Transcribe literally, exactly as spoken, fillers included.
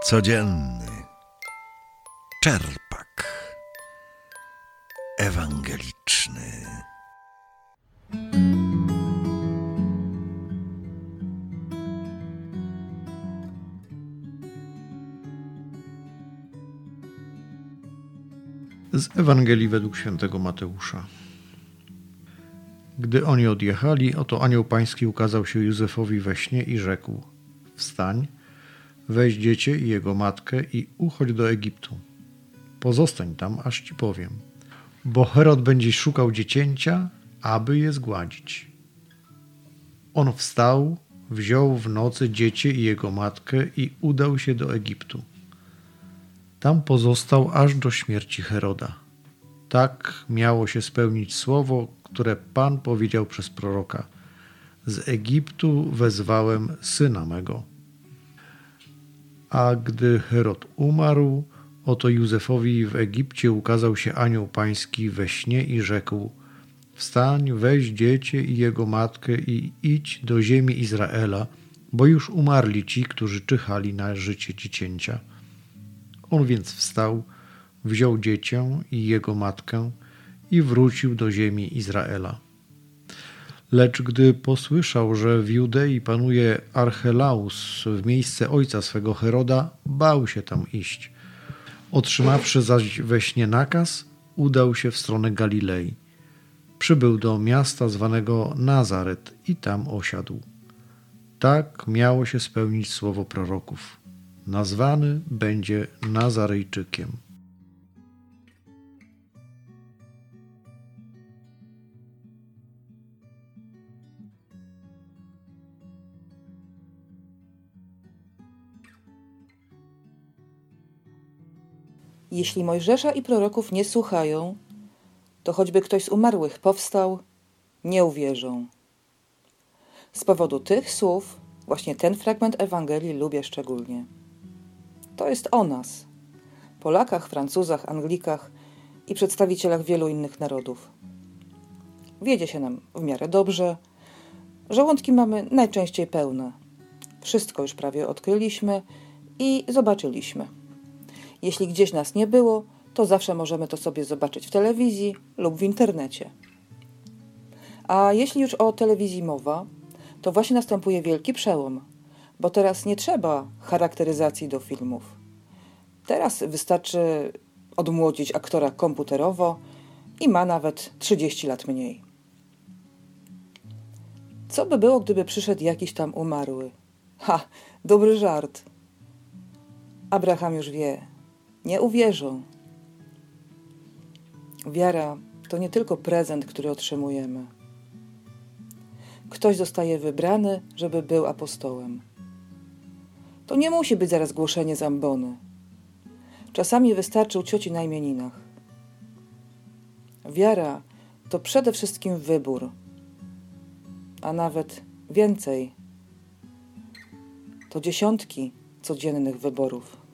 Codzienny czerpak ewangeliczny. Z Ewangelii według świętego Mateusza. Gdy oni odjechali, oto anioł pański ukazał się Józefowi we śnie i rzekł: wstań, weź dziecię i jego matkę i uchodź do Egiptu. Pozostań tam, aż ci powiem, bo Herod będzie szukał dziecięcia, aby je zgładzić. On wstał, wziął w nocy dziecię i jego matkę i udał się do Egiptu. Tam pozostał aż do śmierci Heroda. Tak miało się spełnić słowo, które Pan powiedział przez proroka: z Egiptu wezwałem syna mego. A gdy Herod umarł, oto Józefowi w Egipcie ukazał się anioł pański we śnie i rzekł: wstań, weź dziecię i jego matkę i idź do ziemi Izraela, bo już umarli ci, którzy czyhali na życie dziecięcia. On więc wstał, wziął dziecię i jego matkę i wrócił do ziemi Izraela. Lecz gdy posłyszał, że w Judei panuje Archelaus w miejsce ojca swego Heroda, bał się tam iść. Otrzymawszy zaś we śnie nakaz, udał się w stronę Galilei. Przybył do miasta zwanego Nazaret i tam osiadł. Tak miało się spełnić słowo proroków: nazwany będzie Nazarejczykiem. Jeśli Mojżesza i proroków nie słuchają, to choćby ktoś z umarłych powstał, nie uwierzą. Z powodu tych słów właśnie ten fragment Ewangelii lubię szczególnie. To jest o nas, Polakach, Francuzach, Anglikach i przedstawicielach wielu innych narodów. Wiedzie się nam w miarę dobrze, żołądki mamy najczęściej pełne. Wszystko już prawie odkryliśmy i zobaczyliśmy. Jeśli gdzieś nas nie było, to zawsze możemy to sobie zobaczyć w telewizji lub w internecie. A jeśli już o telewizji mowa, to właśnie następuje wielki przełom, bo teraz nie trzeba charakteryzacji do filmów. Teraz wystarczy odmłodzić aktora komputerowo i ma nawet trzydzieści lat mniej. Co by było, gdyby przyszedł jakiś tam umarły? Ha, dobry żart. Abraham już wie, nie uwierzą. Wiara to nie tylko prezent, który otrzymujemy. Ktoś zostaje wybrany, żeby był apostołem. To nie musi być zaraz głoszenie z ambony. Czasami wystarczy u cioci na imieninach. Wiara to przede wszystkim wybór, a nawet więcej. To dziesiątki codziennych wyborów.